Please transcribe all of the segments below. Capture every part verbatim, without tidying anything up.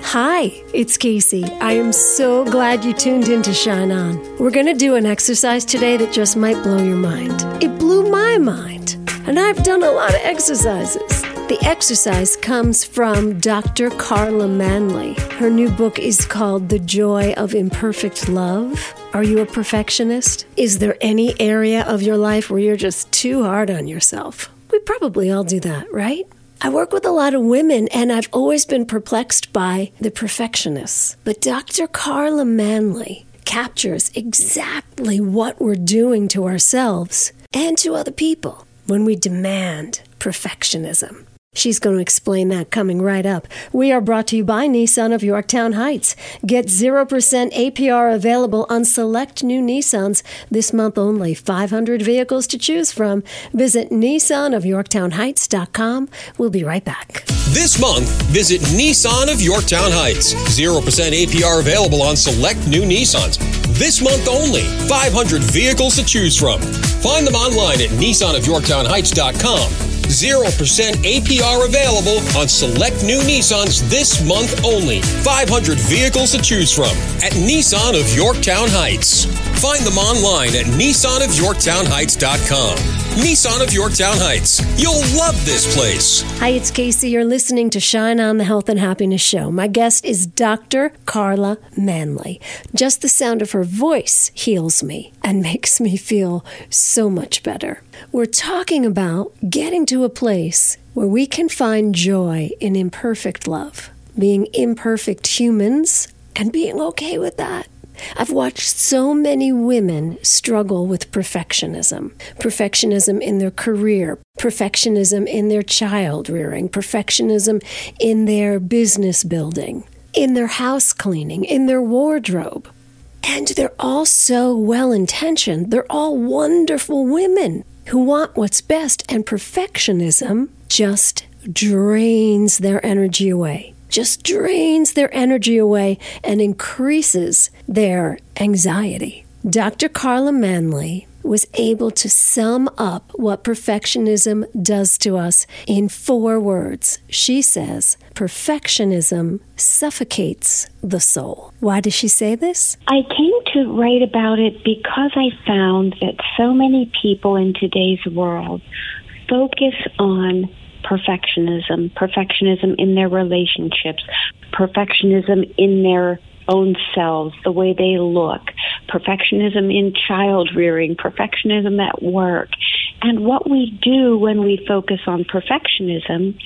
Hi, it's Casey. I am so glad you tuned in to Shine On. We're going to do an exercise today that just might blow your mind. It blew my mind, and I've done a lot of exercises. The exercise comes from Doctor Carla Manley. Her new book is called The Joy of Imperfect Love. Are you a perfectionist? Is there any area of your life where you're just too hard on yourself? We probably all do that, right? I work with a lot of women, and I've always been perplexed by the perfectionists. But Doctor Carla Manley captures exactly what we're doing to ourselves and to other people when we demand perfectionism. She's going to explain that coming right up. We are brought to you by Nissan of Yorktown Heights. Get zero percent A P R available on select new Nissans this month only. five hundred vehicles to choose from. Visit Nissan of Yorktown Heights dot com. We'll be right back. This month, visit Nissan of Yorktown Heights. zero percent A P R available on select new Nissans. This month only. five hundred vehicles to choose from. Find them online at Nissan of Yorktown Heights dot com. zero percent A P R available on select new Nissans this month only. five hundred vehicles to choose from at Nissan of Yorktown Heights. Find them online at Nissan of Yorktown Heights dot com. Nissan of Yorktown Heights. You'll love this place. Hi, it's Casey. You're listening to Shine On, the Health and Happiness Show. My guest is Doctor Carla Manley. Just the sound of her voice heals me and makes me feel so much better. We're talking about getting to a place where we can find joy in imperfect love, being imperfect humans, and being okay with that. I've watched so many women struggle with perfectionism. Perfectionism in their career, perfectionism in their child rearing, perfectionism in their business building, in their house cleaning, in their wardrobe. And they're all so well-intentioned. They're all wonderful women who want what's best, and perfectionism just drains their energy away. Just drains their energy away and increases their anxiety. Doctor Carla Manley was able to sum up what perfectionism does to us in four words. She says, perfectionism suffocates the soul. Why does she say this? I came to write about it because I found that so many people in today's world focus on perfectionism, perfectionism in their relationships, perfectionism in their own selves, the way they look, perfectionism in child rearing, perfectionism at work. And what we do when we focus on perfectionism,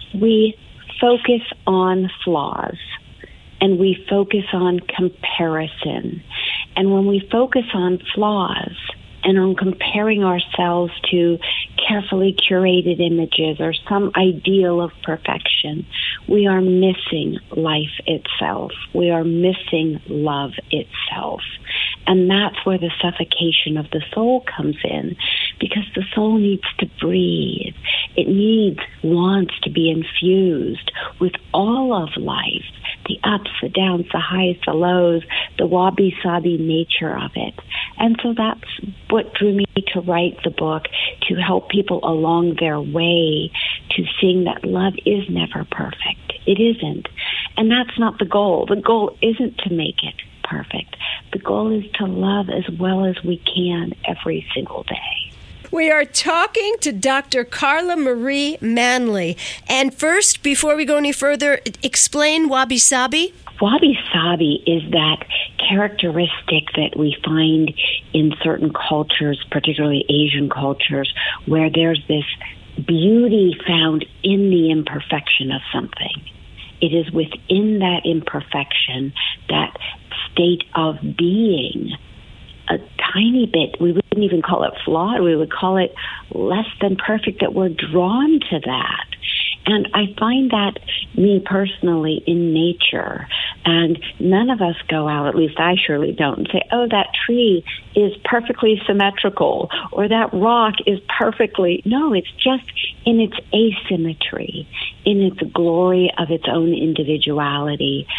we focus on flaws and we focus on comparison. And when we focus on flaws and on comparing ourselves to carefully curated images or some ideal of perfection, we are missing life itself. We are missing love itself. And that's where the suffocation of the soul comes in, because the soul needs to breathe. It needs, wants to be infused with all of life, the ups, the downs, the highs, the lows, the wabi-sabi nature of it. And so that's what drew me to write the book, to help people along their way to seeing that love is never perfect. It isn't. And that's not the goal. The goal isn't to make it perfect. The goal is to love as well as we can every single day. We are talking to Doctor Carla Marie Manley. And first, before we go any further, explain wabi-sabi. Wabi-sabi is that characteristic that we find in certain cultures, particularly Asian cultures, where there's this beauty found in the imperfection of something. It is within that imperfection, that state of being, a tiny bit, we wouldn't even call it flawed, we would call it less than perfect, that we're drawn to that. And I find that, me personally, in nature. And none of us go out, at least I surely don't, and say, oh, that tree is perfectly symmetrical, or that rock is perfectly... No, it's just in its asymmetry, in its glory of its own individuality.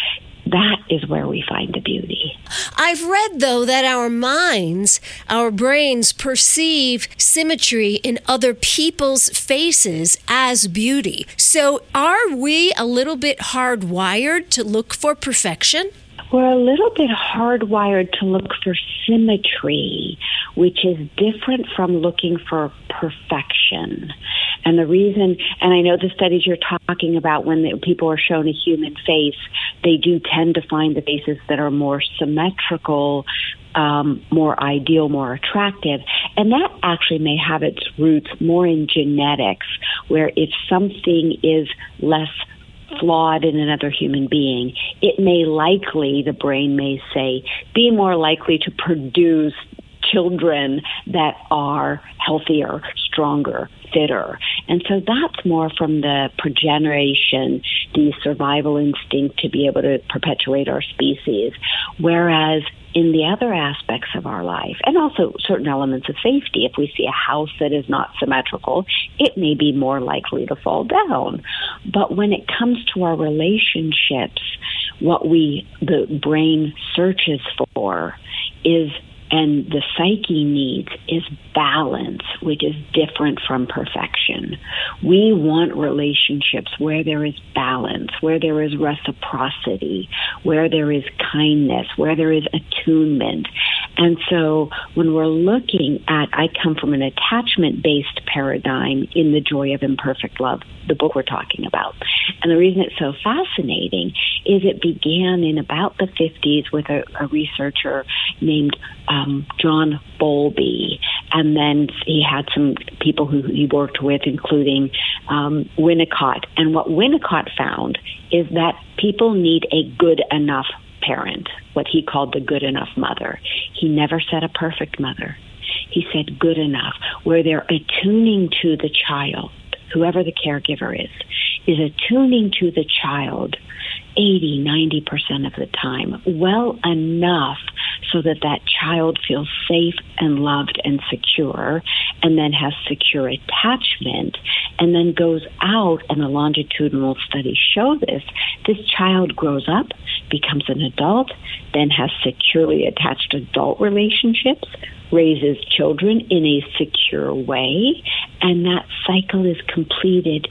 that is where we find the beauty. I've read, though, that our minds, our brains perceive symmetry in other people's faces as beauty. So are we a little bit hardwired to look for perfection? We're a little bit hardwired to look for symmetry, which is different from looking for perfection. And the reason, and I know the studies you're talking about, when the, people are shown a human face, they do tend to find the faces that are more symmetrical, um, more ideal, more attractive. And that actually may have its roots more in genetics, where if something is less flawed in another human being, it may likely, the brain may say, be more likely to produce children that are healthier, stronger, fitter. And so that's more from the progeneration, the survival instinct to be able to perpetuate our species. Whereas in the other aspects of our life, and also certain elements of safety, if we see a house that is not symmetrical, it may be more likely to fall down. But when it comes to our relationships, what we, the brain searches for is, and the psyche needs, is balance, which is different from perfection. We want relationships where there is balance, where there is reciprocity, where there is kindness, where there is attunement. And so when we're looking at, I come from an attachment-based paradigm in The Joy of Imperfect Love, the book we're talking about. And the reason it's so fascinating is it began in about the fifties with a, a researcher named um, John Bowlby. And then he had some people who he worked with, including um, Winnicott. And what Winnicott found is that people need a good enough parent, what he called the good enough mother. He never said a perfect mother. He said good enough, where they're attuning to the child, whoever the caregiver is, is attuning to the child eighty, ninety percent of the time, well enough so that that child feels safe and loved and secure, and then has secure attachment, and then goes out, and the longitudinal studies show this, this child grows up, becomes an adult, then has securely attached adult relationships, raises children in a secure way, and that cycle is completed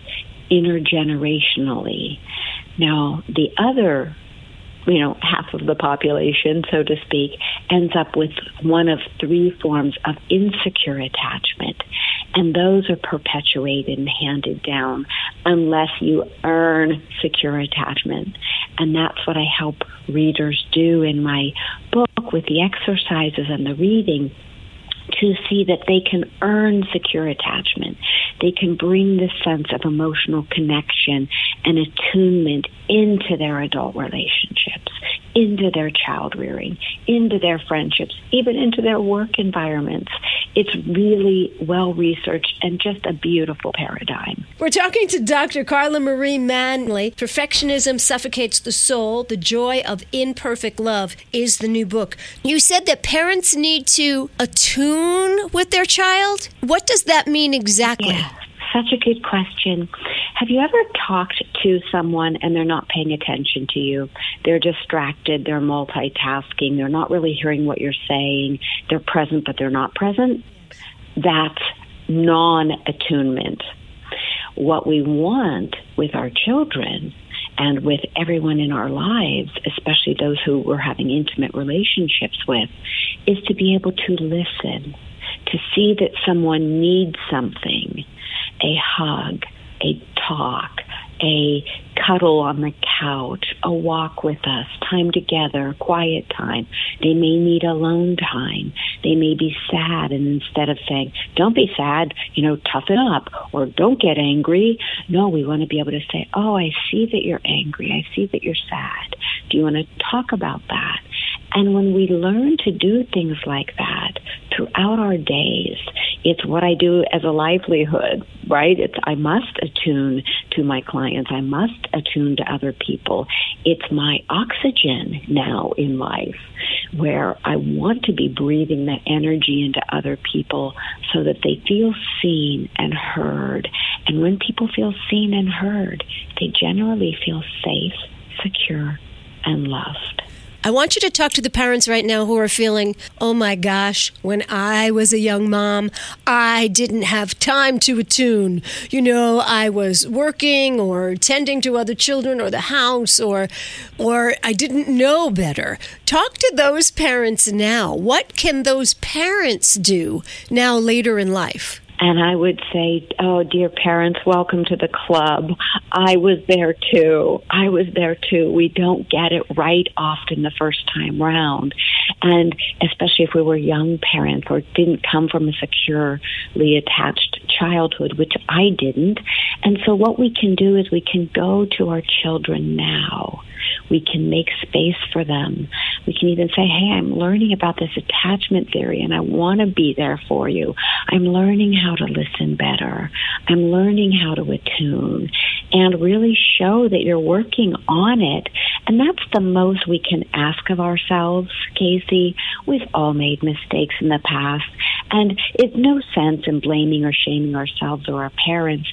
intergenerationally. Now, the other, you know, half of the population, so to speak, ends up with one of three forms of insecure attachment. And those are perpetuated and handed down unless you earn secure attachment. And that's what I help readers do in my book with the exercises and the reading, to see that they can earn secure attachment. They can bring this sense of emotional connection and attunement into their adult relationships, into their child rearing, into their friendships, even into their work environments. It's really well-researched and just a beautiful paradigm. We're talking to Doctor Carla Marie Manly. Perfectionism Suffocates the Soul. The Joy of Imperfect Love is the new book. You said that parents need to attune with their child. What does that mean exactly? Yeah, such a good question. Have you ever talked to someone and they're not paying attention to you? They're distracted, they're multitasking, they're not really hearing what you're saying, they're present but they're not present? That's non-attunement. What we want with our children and with everyone in our lives, especially those who we're having intimate relationships with, is to be able to listen, to see that someone needs something, a hug, a talk, a cuddle on the couch, a walk with us, time together, quiet time. They may need alone time. They may be sad, and instead of saying, don't be sad, you know, toughen up, or don't get angry, no, we want to be able to say, oh, I see that you're angry. I see that you're sad. Do you want to talk about that? And when we learn to do things like that throughout our days, it's what I do as a livelihood, right? It's I must attune to my clients. I must attune to other people. It's my oxygen now in life, where I want to be breathing that energy into other people so that they feel seen and heard. And when people feel seen and heard, they generally feel safe, secure, and loved. I want you to talk to the parents right now who are feeling, oh my gosh, when I was a young mom, I didn't have time to attune. You know, I was working or tending to other children or the house, or or I didn't know better. Talk to those parents now. What can those parents do now later in life? And I would say, oh, dear parents, welcome to the club. I was there too. I was there too. We don't get it right often the first time round. And especially if we were young parents or didn't come from a securely attached childhood, which I didn't. And so what we can do is we can go to our children now. We can make space for them. We can even say, hey, I'm learning about this attachment theory and I want to be there for you. I'm learning how to listen better. I'm learning how to attune, and really show that you're working on it. And that's the most we can ask of ourselves, Casey. We've all made mistakes in the past, and it's no sense in blaming or shaming ourselves or our parents.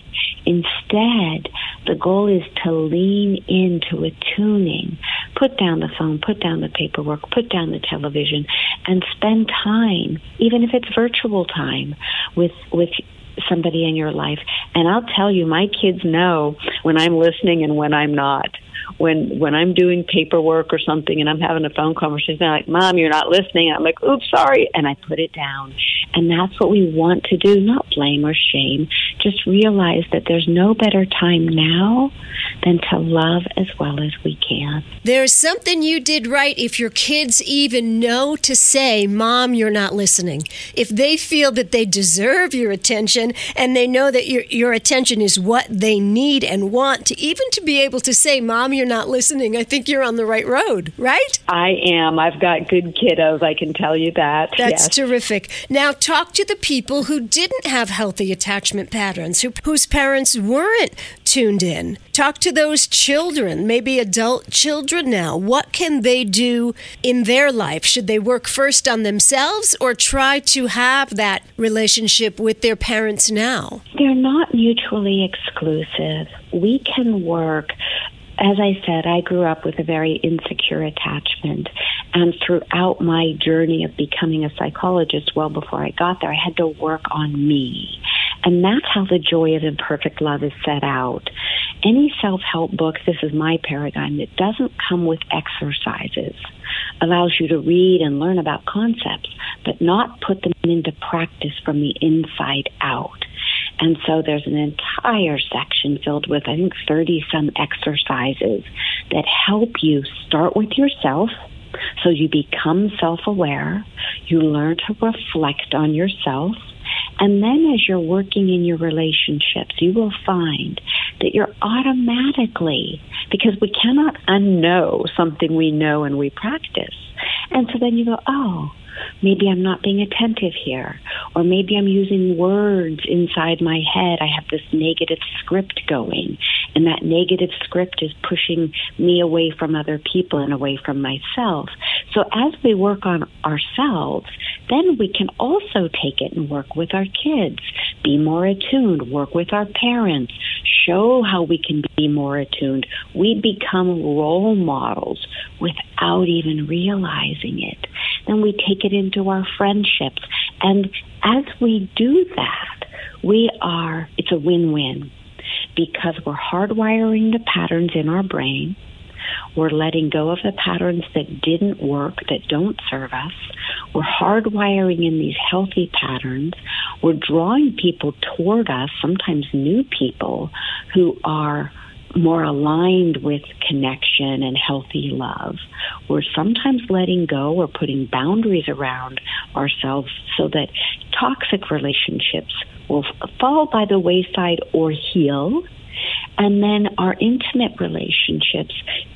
Instead, the goal is to lean into attuning. Put down the phone, put down the paperwork, put down the television, and spend time, even if it's virtual time, with with somebody in your life. And I'll tell you, my kids know when I'm listening and when I'm not. When when I'm doing paperwork or something and I'm having a phone conversation, they're like, Mom, you're not listening. And I'm like, oops, sorry. And I put it down. And that's what we want to do, not blame or shame. Just realize that there's no better time now than to love as well as we can. There's something you did right if your kids even know to say, Mom, you're not listening. If they feel that they deserve your attention and they know that your your attention is what they need and want, to even to be able to say, Mom, you're not listening, I think you're on the right road, right? I am. I've got good kiddos, I can tell you that. That's yes. Terrific. Now talk to the people who didn't have healthy attachment patterns, who, whose parents weren't tuned in. Talk to those children, maybe adult children now. What can they do in their life? Should they work first on themselves or try to have that relationship with their parents now? They're not mutually exclusive. We can work. As I said, I grew up with a very insecure attachment, and throughout my journey of becoming a psychologist, well before I got there, I had to work on me. And that's how the Joy of Imperfect Love is set out. Any self-help book, this is my paradigm, that doesn't come with exercises, allows you to read and learn about concepts, but not put them into practice from the inside out. And so there's an entire section filled with, I think, thirty-some exercises that help you start with yourself, so you become self-aware, you learn to reflect on yourself, and then as you're working in your relationships, you will find that you're automatically, because we cannot unknow something we know and we practice. And so then you go, oh, maybe I'm not being attentive here, or maybe I'm using words inside my head. I have this negative script going, and that negative script is pushing me away from other people and away from myself. So as we work on ourselves, then we can also take it and work with our kids, be more attuned, work with our parents, show how we can be more attuned. We become role models without even realizing it. Then we take it into our friendships. And as we do that, we are, it's a win-win, because we're hardwiring the patterns in our brain. We're letting go of the patterns that didn't work, that don't serve us. We're hardwiring in these healthy patterns. We're drawing people toward us, sometimes new people, who are more aligned with connection and healthy love. We're sometimes letting go or putting boundaries around ourselves so that toxic relationships will fall by the wayside or heal. And then our intimate relationships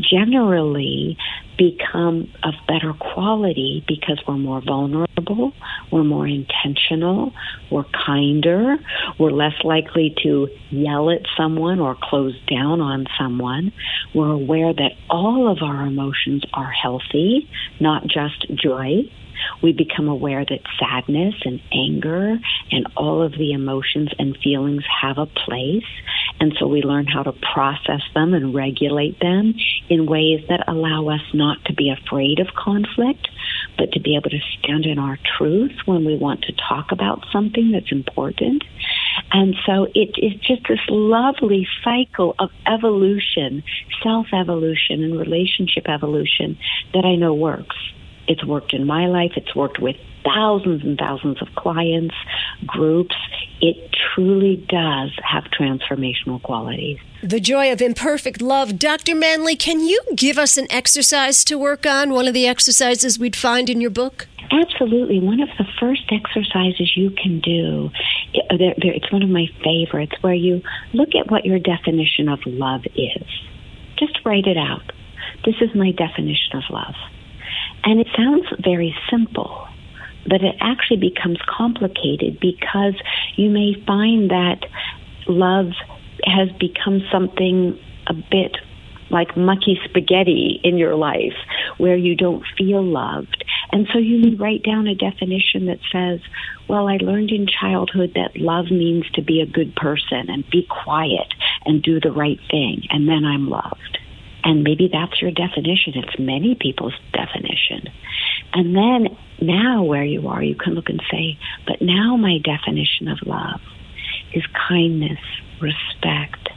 generally become of better quality because we're more vulnerable, we're more intentional, we're kinder, we're less likely to yell at someone or close down on someone. We're aware that all of our emotions are healthy, not just joy. We become aware that sadness and anger and all of the emotions and feelings have a place. And so we learn how to process them and regulate them in ways that allow us not to be afraid of conflict, but to be able to stand in our truth when we want to talk about something that's important. And so it is just this lovely cycle of evolution, self-evolution and relationship evolution that I know works. It's worked in my life. It's worked with thousands and thousands of clients, groups. It truly does have transformational qualities. The joy of imperfect love. Doctor Manley, can you give us an exercise to work on, one of the exercises we'd find in your book? Absolutely. One of the first exercises you can do, it's one of my favorites, where you look at what your definition of love is. Just write it out. This is my definition of love. And it sounds very simple, but it actually becomes complicated because you may find that love has become something a bit like mucky spaghetti in your life where you don't feel loved. And so you may write down a definition that says, well, I learned in childhood that love means to be a good person and be quiet and do the right thing, and then I'm loved. And maybe that's your definition. It's many people's definition. And then now where you are, you can look and say, but now my definition of love is kindness, respect,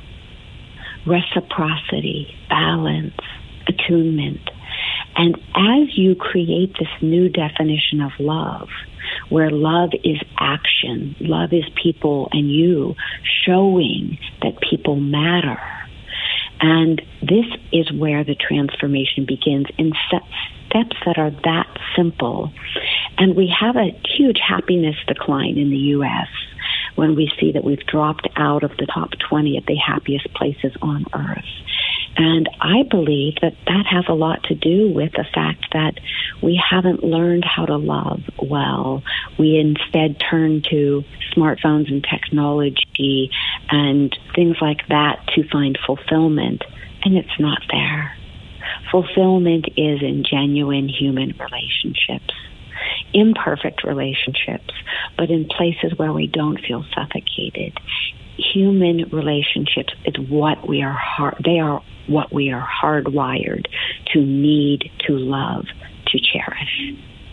reciprocity, balance, attunement. And as you create this new definition of love, where love is action, love is people and you showing that people matter, and this is where the transformation begins in steps that are that simple. And we have a huge happiness decline in the U S when we see that we've dropped out of the top twenty of the happiest places on earth. And I believe that that has a lot to do with the fact that we haven't learned how to love well. We instead turn to smartphones and technology and things like that to find fulfillment, and it's not there. Fulfillment is in genuine human relationships, imperfect relationships, but in places where we don't feel suffocated. Human relationships is what we are hard, they are what we are hardwired to need, to love, to cherish.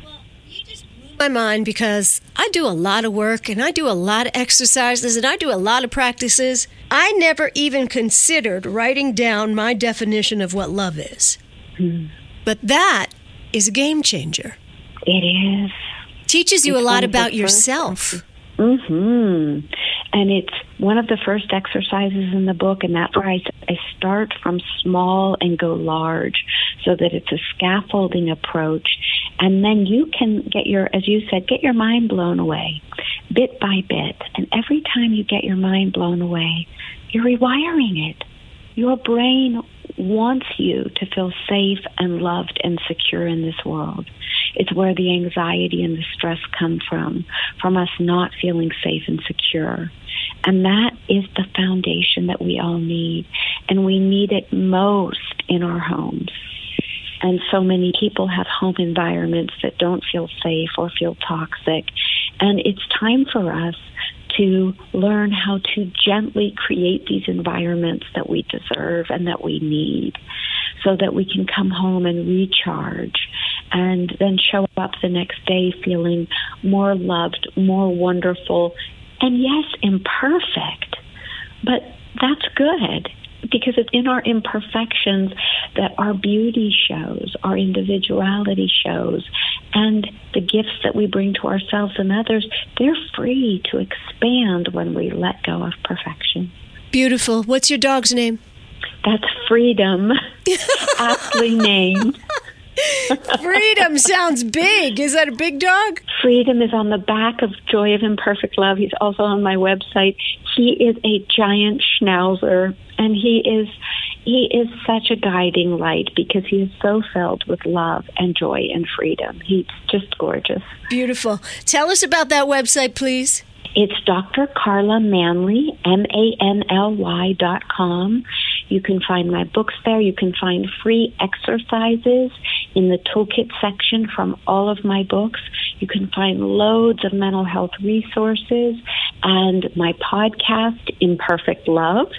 My mind, because I do a lot of work and I do a lot of exercises and I do a lot of practices. I never even considered writing down my definition of what love is. Hmm. But that is a game changer. It is. Teaches you it's a lot about yourself. Mm-hmm. And it's one of the first exercises in the book, and that's where I, I start from small and go large so that it's a scaffolding approach. And then you can get your, as you said, get your mind blown away bit by bit. And every time you get your mind blown away, you're rewiring it. Your brain wants you to feel safe and loved and secure in this world. It's where the anxiety and the stress come from, from us not feeling safe and secure. And that is the foundation that we all need. And we need it most in our homes. And so many people have home environments that don't feel safe or feel toxic. And it's time for us to learn how to gently create these environments that we deserve and that we need so that we can come home and recharge and then show up the next day feeling more loved, more wonderful, and yes, imperfect. But that's good because it's in our imperfections that our beauty shows, our individuality shows, and the gifts that we bring to ourselves and others, they're free to expand when we let go of perfection. Beautiful. What's your dog's name? That's Freedom, aptly named. Freedom sounds big. Is that a big dog? Freedom is on the back of Joy of Imperfect Love. He's also on my website. He is a giant schnauzer, and he is he is such a guiding light because he is so filled with love and joy and freedom. He's just gorgeous. Beautiful. Tell us about that website, please. It's Doctor Carla Manley, M A N L Y dot com. You can find my books there. You can find free exercises in the toolkit section from all of my books. You can find loads of mental health resources and my podcast, Imperfect Love.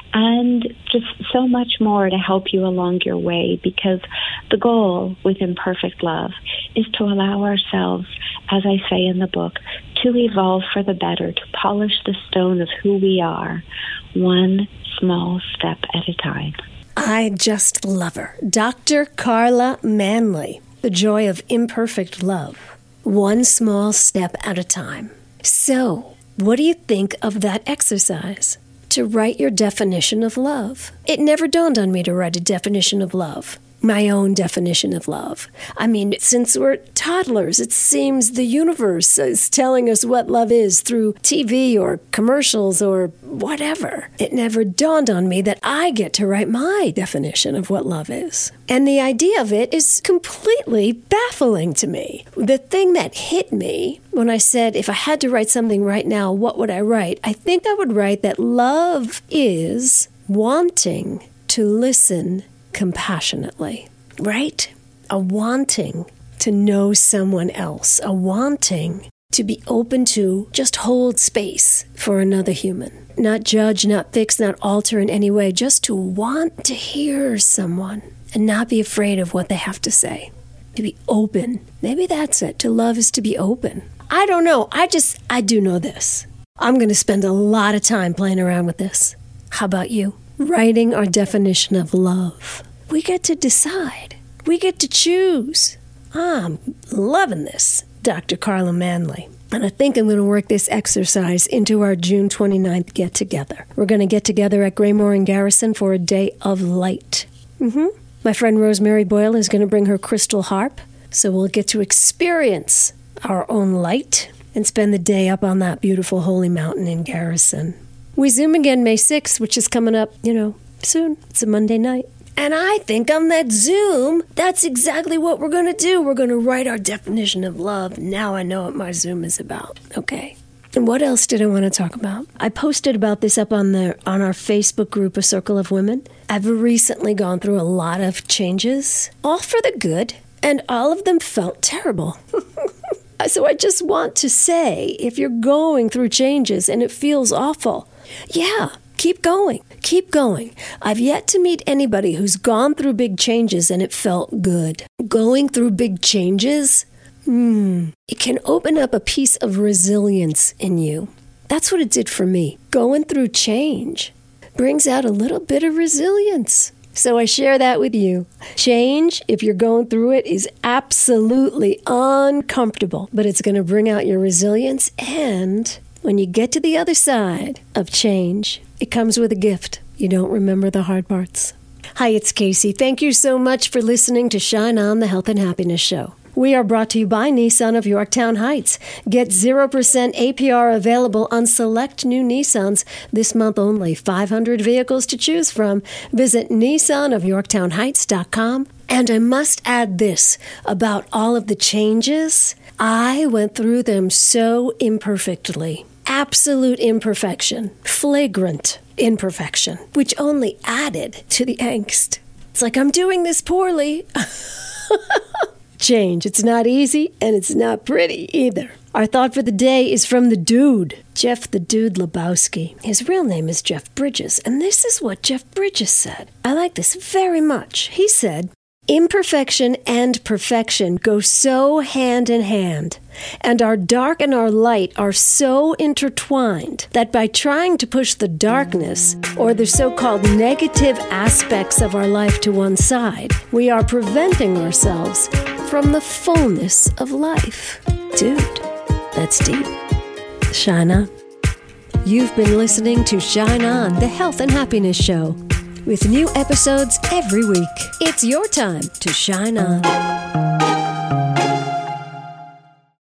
and just so much more to help you along your way, because the goal with Imperfect Love is to allow ourselves, as I say in the book, to evolve for the better, to polish the stone of who we are, one small step at a time. I just love her. Doctor Carla Manley, The Joy of Imperfect Love, one small step at a time. So, what do you think of that exercise? To write your definition of love. It never dawned on me to write a definition of love. My own definition of love. I mean, since we're toddlers, it seems the universe is telling us what love is through T V or commercials or whatever. It never dawned on me that I get to write my definition of what love is. And the idea of it is completely baffling to me. The thing that hit me when I said, if I had to write something right now, what would I write? I think I would write that love is wanting to listen compassionately, right? A wanting to know someone else, a wanting to be open to just hold space for another human. Not judge, not fix, not alter in any way, just to want to hear someone and not be afraid of what they have to say. To be open. Maybe that's it. To love is to be open. I don't know. I just, I do know this. I'm going to spend a lot of time playing around with this. How about you? Writing our definition of love. We get to decide. We get to choose. I'm loving this, Doctor Carla Manley. And I think I'm going to work this exercise into our June twenty-ninth get-together. We're going to get together at Graymore and Garrison for a day of light. Mm-hmm. My friend Rosemary Boyle is going to bring her crystal harp, so we'll get to experience our own light and spend the day up on that beautiful holy mountain in Garrison. We Zoom again May sixth, which is coming up, you know, soon. It's a Monday night. And I think on that Zoom, that's exactly what we're going to do. We're going to write our definition of love. Now I know what my Zoom is about. Okay. And what else did I want to talk about? I posted about this up on the on our Facebook group, A Circle of Women. I've recently gone through a lot of changes, all for the good, and all of them felt terrible. So I just want to say, if you're going through changes and it feels awful, yeah, keep going. Keep going. I've yet to meet anybody who's gone through big changes and it felt good. Going through big changes, hmm, it can open up a piece of resilience in you. That's what it did for me. Going through change brings out a little bit of resilience. So I share that with you. Change, if you're going through it, is absolutely uncomfortable, but it's going to bring out your resilience. And when you get to the other side of change, it comes with a gift. You don't remember the hard parts. Hi, it's Casey. Thank you so much for listening to Shine On, the Health and Happiness Show. We are brought to you by Nissan of Yorktown Heights. Get zero percent A P R available on select new Nissans this month only. five hundred vehicles to choose from. Visit Nissan of Yorktown Heights dot com. And I must add this about all of the changes. I went through them so imperfectly. Absolute imperfection. Flagrant imperfection, which only added to the angst. It's like, I'm doing this poorly. Change. It's not easy, and it's not pretty either. Our thought for the day is from the dude, Jeff the Dude Lebowski. His real name is Jeff Bridges, and this is what Jeff Bridges said. I like this very much. He said, imperfection and perfection go so hand in hand, and our dark and our light are so intertwined that by trying to push the darkness or the so-called negative aspects of our life to one side, we are preventing ourselves from the fullness of life. Dude, that's deep. Shine on. You've been listening to Shine On, the Health and Happiness Show, with new episodes every week. It's your time to shine on.